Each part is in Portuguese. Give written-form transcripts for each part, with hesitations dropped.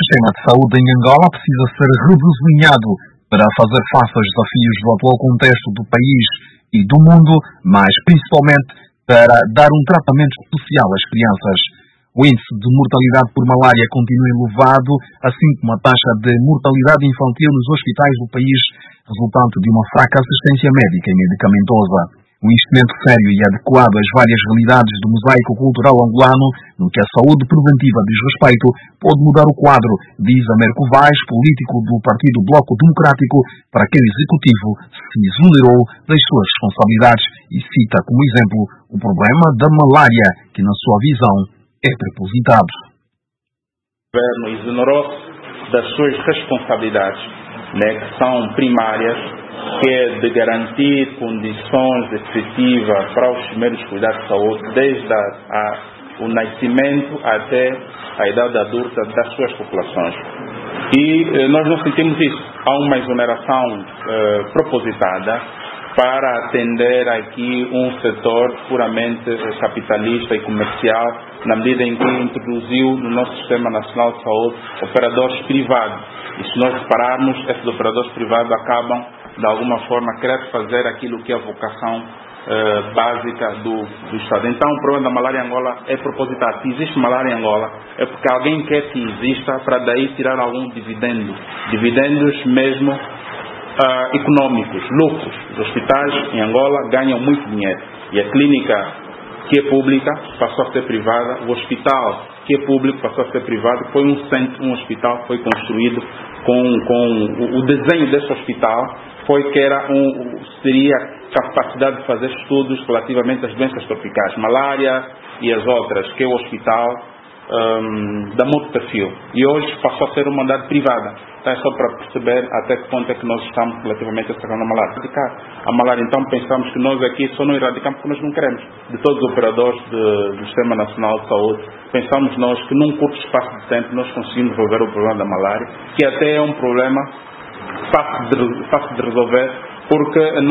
sistema de saúde em Angola precisa ser redesenhado para fazer face aos desafios do atual contexto do país e do mundo, mas principalmente para dar um tratamento especial às crianças. O índice de mortalidade por malária continua elevado, assim como a taxa de mortalidade infantil nos hospitais do país, resultante de uma fraca assistência médica e medicamentosa. Um investimento sério e adequado às várias realidades do mosaico cultural angolano, no que a saúde preventiva diz respeito, pode mudar o quadro, diz Américo Vaz, político do Partido Bloco Democrático, para que o Executivo se exonerou das suas responsabilidades e cita como exemplo o problema da malária, que na sua visão é prepositado. O governo exonerou-se das suas responsabilidades, que são primárias, que é de garantir condições efetivas para os primeiros cuidados de saúde, desde o nascimento até a idade adulta das suas populações. E nós não sentimos isso. Há uma exoneração propositada para atender aqui um setor puramente capitalista e comercial, na medida em que introduziu no nosso Sistema Nacional de Saúde operadores privados. E se nós repararmos, esses operadores privados acabam, de alguma forma, querer fazer aquilo que é a vocação básica do Estado. Então, o problema da malária em Angola é propositado. Se existe malária em Angola, é porque alguém quer que exista para daí tirar algum dividendo. Dividendos mesmo econômicos, lucros. Os hospitais em Angola ganham muito dinheiro. E a clínica que é pública passou a ser privada. O hospital que é público passou a ser privado. Foi um centro, um hospital, foi construído com o desenho desse hospital foi que seria capacidade de fazer estudos relativamente às doenças tropicais, malária e as outras, que é o hospital da muito perfil. E hoje passou a ser uma unidade privada. Então é só para perceber até que ponto é que nós estamos relativamente a essa malária. A malária, então, pensamos que nós aqui só não erradicamos porque nós não queremos. De todos os operadores do Sistema Nacional de Saúde, pensamos nós que num curto espaço de tempo nós conseguimos resolver o problema da malária, que até é um problema fácil de resolver, porque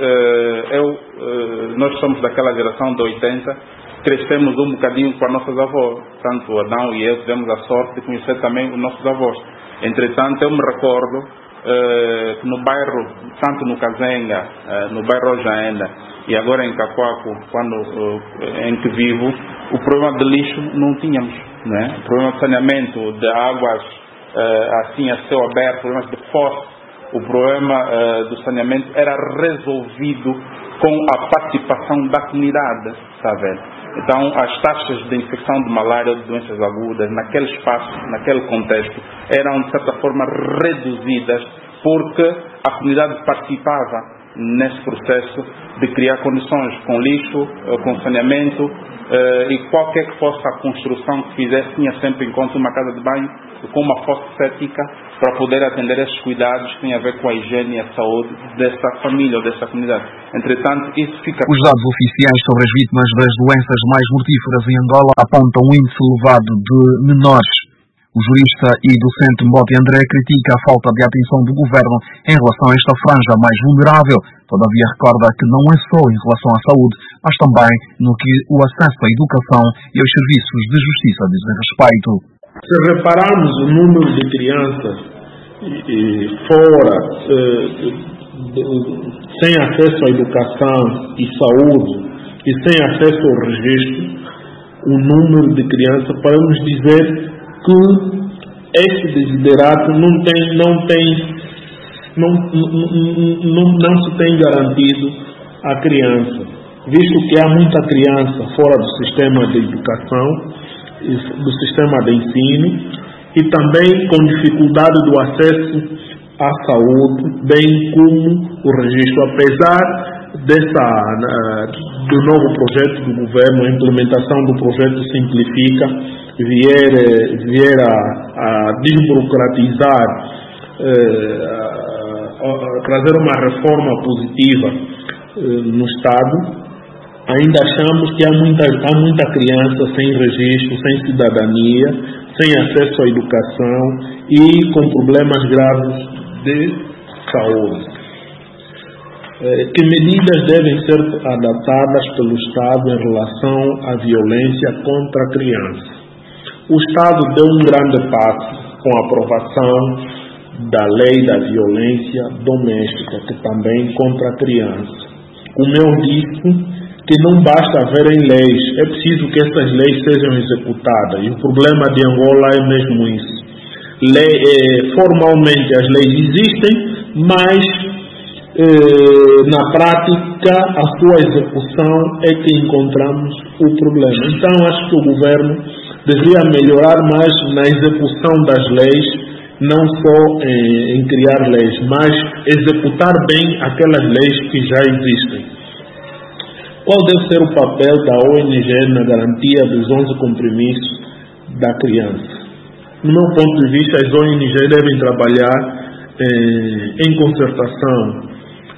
nós somos daquela geração de 80, crescemos um bocadinho com as nossas avós. Tanto o Adão e eu tivemos a sorte de conhecer também os nossos avós. Entretanto, eu me recordo que no bairro, tanto no Kazenga, no bairro Ojaenda e agora em Cacoaco, em que vivo, o problema de lixo não tínhamos, né? O problema de saneamento, de águas assim a céu aberto, problemas de fosse, o problema do saneamento era resolvido com a participação da comunidade, está vendo? Então, as taxas de infecção de malária ou de doenças agudas, naquele espaço, naquele contexto, eram, de certa forma, reduzidas porque a comunidade participava nesse processo de criar condições com lixo, com saneamento, e qualquer que fosse a construção que fizesse, tinha sempre em conta uma casa de banho com uma fossa séptica para poder atender esses cuidados que têm a ver com a higiene e a saúde dessa família ou dessa comunidade. Entretanto, isso fica... Os dados oficiais sobre as vítimas das doenças mais mortíferas em Angola apontam um índice elevado de menores. O jurista e docente Mbote André critica a falta de atenção do governo em relação a esta franja mais vulnerável. Todavia recorda que não é só em relação à saúde, mas também no que o acesso à educação e aos serviços de justiça dizem respeito. Se repararmos o número de crianças fora, sem acesso à educação e saúde e sem acesso ao registro, o número de crianças, podemos dizer que este desiderato não se tem garantido à criança, visto que há muita criança fora do sistema de educação, do sistema de ensino, e também com dificuldade do acesso à saúde, bem como o registro, apesar do novo projeto do governo, a implementação do projeto Simplifica, vier a desburocratizar, trazer uma reforma positiva no Estado. Ainda achamos que há muita criança sem registro, sem cidadania, sem acesso à educação e com problemas graves de saúde. Que medidas devem ser adaptadas pelo Estado em relação à violência contra a criança? O Estado deu um grande passo com a aprovação da lei da violência doméstica, que também contra a criança. Como eu disse, que não basta haverem leis, é preciso que essas leis sejam executadas. E o problema de Angola é mesmo isso. Formalmente as leis existem, mas na prática a sua execução é que encontramos o problema. Então acho que o governo deveria melhorar mais na execução das leis, não só em criar leis, mas executar bem aquelas leis que já existem. Qual deve ser o papel da ONG na garantia dos 11 compromissos da criança? No meu ponto de vista, as ONG devem trabalhar em concertação,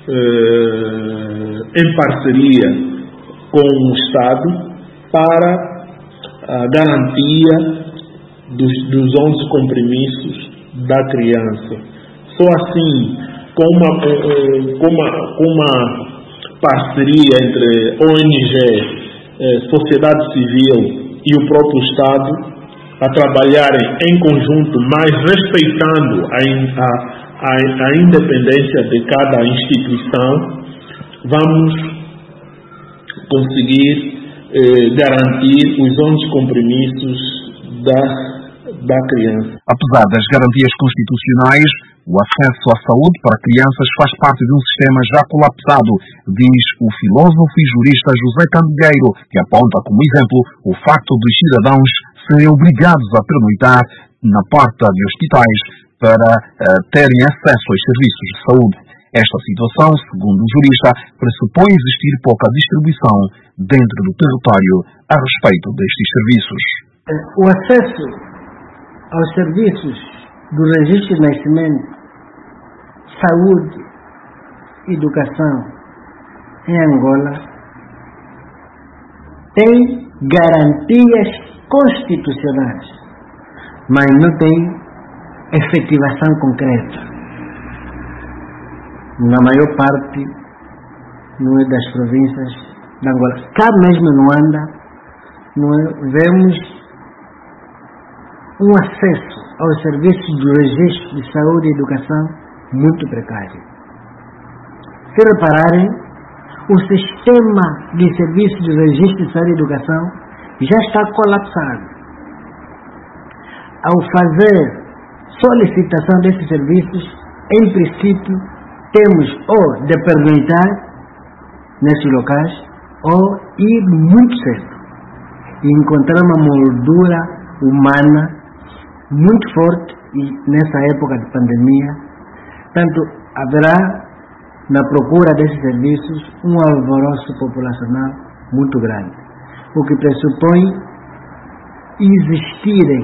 em parceria com o Estado para a garantia dos 11 compromissos da criança. Só assim, com uma parceria entre ONG, sociedade civil e o próprio Estado, a trabalharem em conjunto, mas respeitando a independência de cada instituição, vamos conseguir garantir os 11 compromissos da criança. Apesar das garantias constitucionais, o acesso à saúde para crianças faz parte de um sistema já colapsado, diz o filósofo e jurista José Candegueiro, que aponta como exemplo o facto dos cidadãos serem obrigados a pernoitar na porta de hospitais para terem acesso aos serviços de saúde. Esta situação, segundo o jurista, pressupõe existir pouca distribuição dentro do território a respeito destes serviços. O acesso aos serviços do registro de nascimento, saúde e educação em Angola tem garantias constitucionais, mas não tem efetivação concreta. Na maior parte das províncias de Angola, cá mesmo no Luanda, vemos um acesso aos serviços do registro de saúde e educação muito precário. Se repararem, o sistema de serviços de registro de saúde e educação já está colapsado. Ao fazer solicitação desses serviços, em princípio, temos ou de pernoitar nesses locais ou ir muito cedo e encontrar uma moldura humana muito forte, e nessa época de pandemia, tanto haverá na procura desses serviços um alvoroço populacional muito grande, o que pressupõe existirem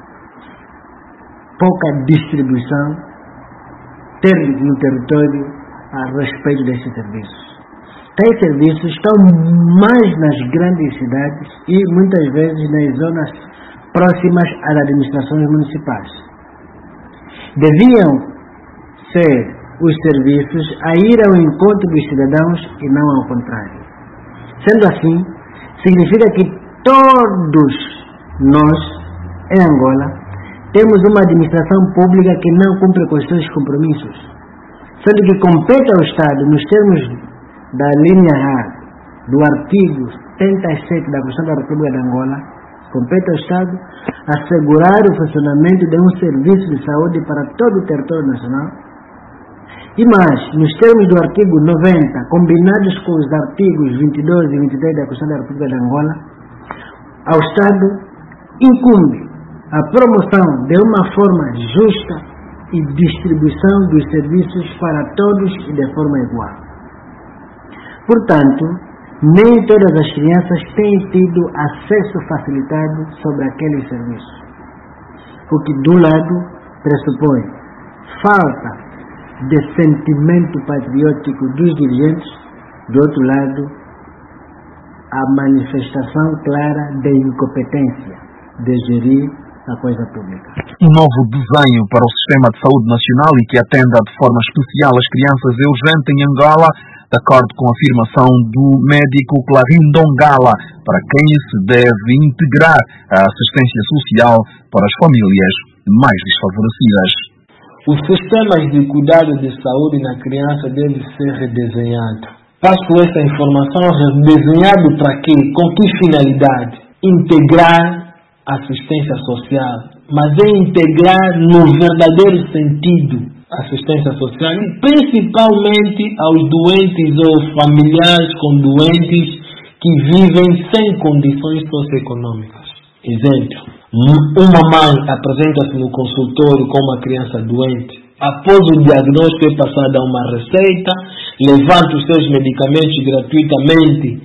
pouca distribuição no território a respeito desses serviços. Tais serviços estão mais nas grandes cidades e muitas vezes nas zonas próximas às administrações municipais. Deviam ser os serviços a ir ao encontro dos cidadãos e não ao contrário. Sendo assim, significa que todos nós, em Angola, temos uma administração pública que não cumpre com os seus compromissos, sendo que compete ao Estado, nos termos da linha A do artigo 77 da Constituição da República de Angola, compete ao Estado assegurar o funcionamento de um serviço de saúde para todo o território nacional. E mais, nos termos do artigo 90, combinados com os artigos 22 e 23 da Constituição da República de Angola, ao Estado incumbe a promoção de uma forma justa e distribuição dos serviços para todos e de forma igual. Portanto, nem todas as crianças têm tido acesso facilitado sobre aqueles serviços, o que, de um lado, pressupõe falta de sentimento patriótico dos dirigentes, do outro lado, a manifestação clara de incompetência de gerir a coisa pública. Um novo desenho para o Sistema de Saúde Nacional e que atenda de forma especial as crianças é urgente em Angola, de acordo com a afirmação do médico Clarim Dongala, para quem se deve integrar a assistência social para as famílias mais desfavorecidas. Os sistemas de cuidado de saúde na criança devem ser redesenhados. Passo essa informação redesenhado para quê? Com que finalidade? Integrar assistência social, mas é integrar no verdadeiro sentido assistência social e principalmente aos doentes ou familiares com doentes que vivem sem condições socioeconômicas. Exemplo, uma mãe apresenta-se no consultório com uma criança doente. Após o diagnóstico é passada uma receita, levanta os seus medicamentos gratuitamente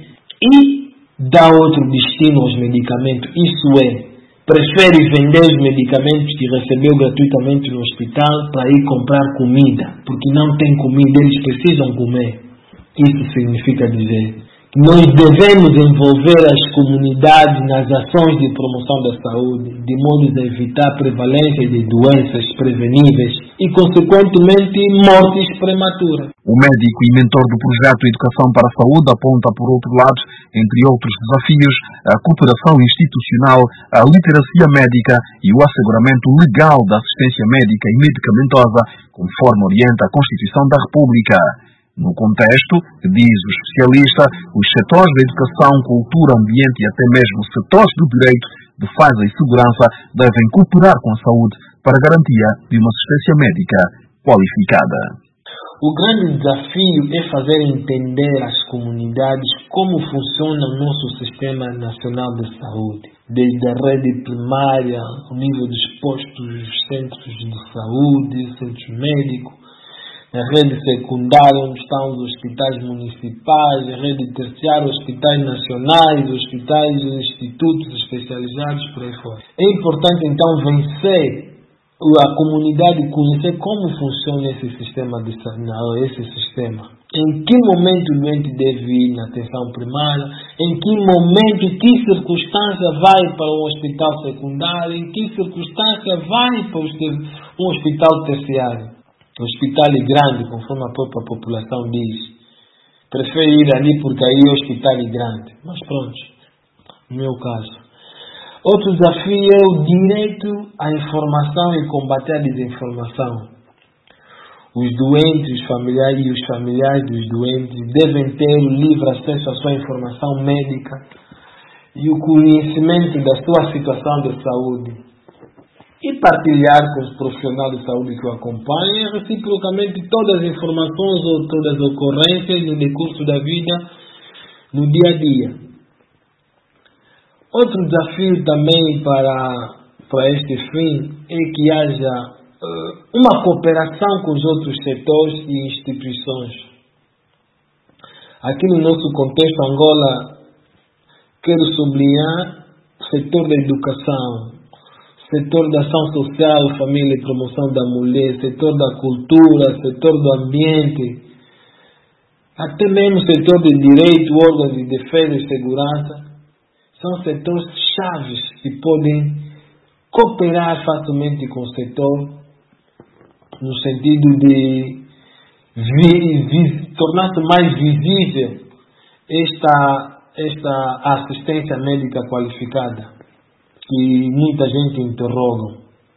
e dá outro destino aos medicamentos. Isso é, prefere vender os medicamentos que recebeu gratuitamente no hospital para ir comprar comida, porque não tem comida, eles precisam comer. Isso significa dizer que nós devemos envolver as comunidades nas ações de promoção da saúde, de modo a evitar a prevalência de doenças preveníveis e, consequentemente, mortes prematuras. O médico e mentor do projeto Educação para a Saúde aponta, por outro lado, entre outros desafios, a cooperação institucional, a literacia médica e o asseguramento legal da assistência médica e medicamentosa, conforme orienta a Constituição da República. No contexto, diz o especialista, os setores da educação, cultura, ambiente e até mesmo os setores do direito, defesa e segurança devem cooperar com a saúde para a garantia de uma assistência médica qualificada. O grande desafio é fazer entender às comunidades como funciona o nosso Sistema Nacional de Saúde, desde a rede primária, ao nível dos postos, centros de saúde, centros médicos, a rede secundária, onde estão os hospitais municipais, a rede terciária, hospitais nacionais, hospitais e institutos especializados, por aí fora. É importante, então, vencer a comunidade, conhecer como funciona esse sistema de saúde, esse sistema. Em que momento o doente deve ir na atenção primária, em que momento, que circunstância vai para um hospital secundário, em que circunstância vai para um hospital terciário. O hospital é grande, conforme a própria população diz. Prefere ir ali porque aí o hospital é grande. Mas pronto, no meu caso. Outro desafio é o direito à informação e combater a desinformação. Os doentes, os familiares e os familiares dos doentes devem ter o livre acesso à sua informação médica e o conhecimento da sua situação de saúde. E partilhar com os profissionais de saúde que o acompanham reciprocamente todas as informações ou todas as ocorrências no decurso da vida, no dia a dia. Outro desafio também para este fim é que haja uma cooperação com os outros setores e instituições. Aqui no nosso contexto Angola, quero sublinhar o setor da educação, setor da ação social, família e promoção da mulher, setor da cultura, setor do ambiente, até mesmo setor de direito, órgãos de defesa e segurança, são setores chaves que podem cooperar facilmente com o setor no sentido de tornar-se mais visível esta assistência médica qualificada, que muita gente interroga.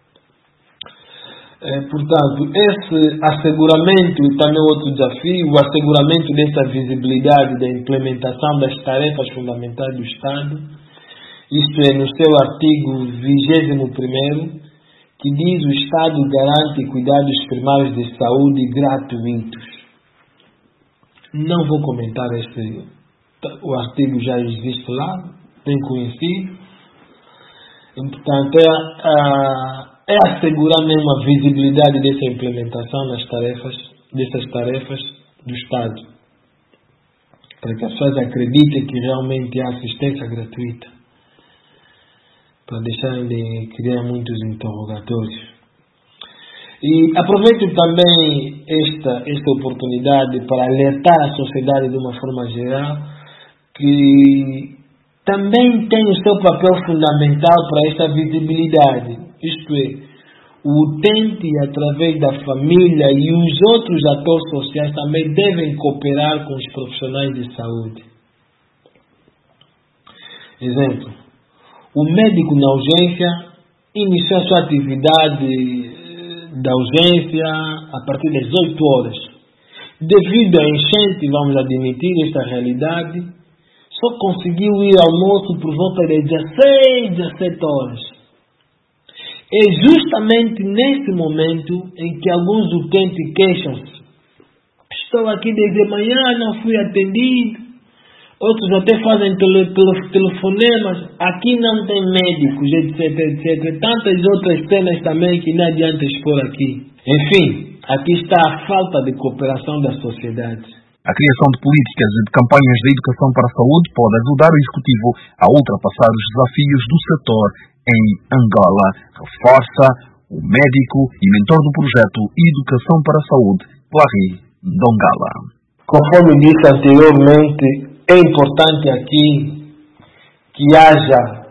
Portanto, esse asseguramento e também outro desafio, o asseguramento dessa visibilidade da implementação das tarefas fundamentais do Estado, isto é, no seu artigo 21º, que diz: o Estado garante cuidados primários de saúde gratuitos. Não vou comentar o artigo já existe lá, bem conhecido. Portanto, é assegurar mesmo a visibilidade dessa implementação dessas tarefas do Estado, para que as pessoas acreditem que realmente há assistência gratuita, para deixarem de criar muitos interrogatórios. E aproveito também esta oportunidade para alertar a sociedade de uma forma geral que também tem o seu papel fundamental para esta visibilidade, isto é, o utente, através da família e os outros atores sociais também devem cooperar com os profissionais de saúde. Exemplo, o médico na urgência iniciou a sua atividade da urgência a partir das 8 horas. Devido à enchente, vamos admitir esta realidade, só conseguiu ir ao almoço por volta das 16, 17 horas. É justamente nesse momento em que alguns utentes queixam-se. Estou aqui desde manhã, não fui atendido. Outros até fazem telefonemas. Aqui não tem médicos, etc, etc. Tantas outras cenas também que não adianta expor aqui. Enfim, aqui está a falta de cooperação da sociedade. A criação de políticas e de campanhas de educação para a saúde pode ajudar o Executivo a ultrapassar os desafios do setor em Angola, reforça o médico e mentor do projeto Educação para a Saúde, Clary Ndongala. Conforme disse anteriormente, é importante aqui que haja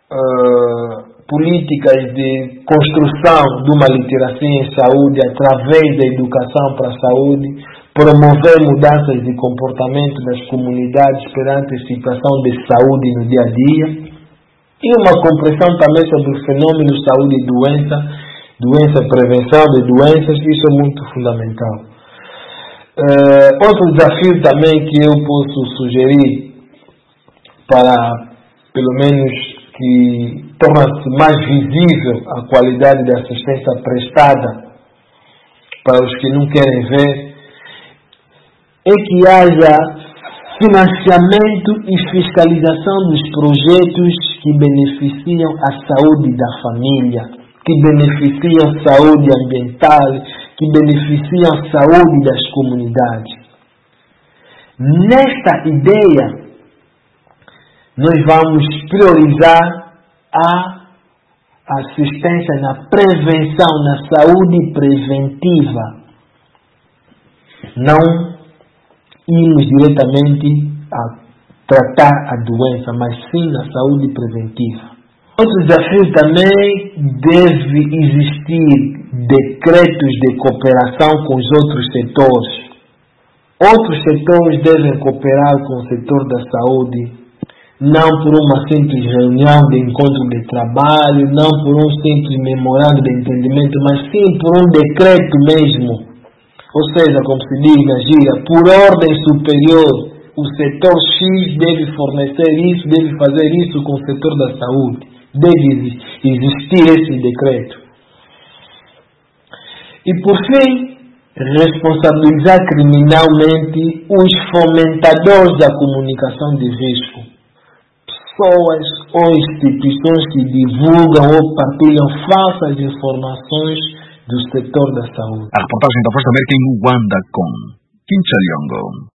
políticas de construção de uma literacia em saúde através da educação para a saúde, promover mudanças de comportamento das comunidades perante a situação de saúde no dia a dia e uma compreensão também sobre o fenômeno saúde e doença, prevenção de doenças. Isso é muito fundamental. Outro desafio também que eu posso sugerir para, pelo menos, que torna-se mais visível a qualidade da assistência prestada para os que não querem ver, é que haja financiamento e fiscalização dos projetos que beneficiam a saúde da família, que beneficiam a saúde ambiental, que beneficiam a saúde das comunidades. Nesta ideia, nós vamos priorizar a assistência na prevenção, na saúde preventiva. Não irmos diretamente a tratar a doença, mas sim na saúde preventiva. Outro desafio também, deve existir decretos de cooperação com os outros setores. Outros setores devem cooperar com o setor da saúde, não por uma simples reunião de encontro de trabalho, não por um simples memorando de entendimento, mas sim por um decreto mesmo. Ou seja, como se diz na gíria, por ordem superior, o setor X deve fornecer isso, deve fazer isso com o setor da saúde. Deve existir esse decreto. E por fim, responsabilizar criminalmente os fomentadores da comunicação de risco. Pessoas ou instituições que divulgam ou partilham falsas informações do setor da saúde. A reportagem da Voz da América em Luanda com Kim Chaliongo.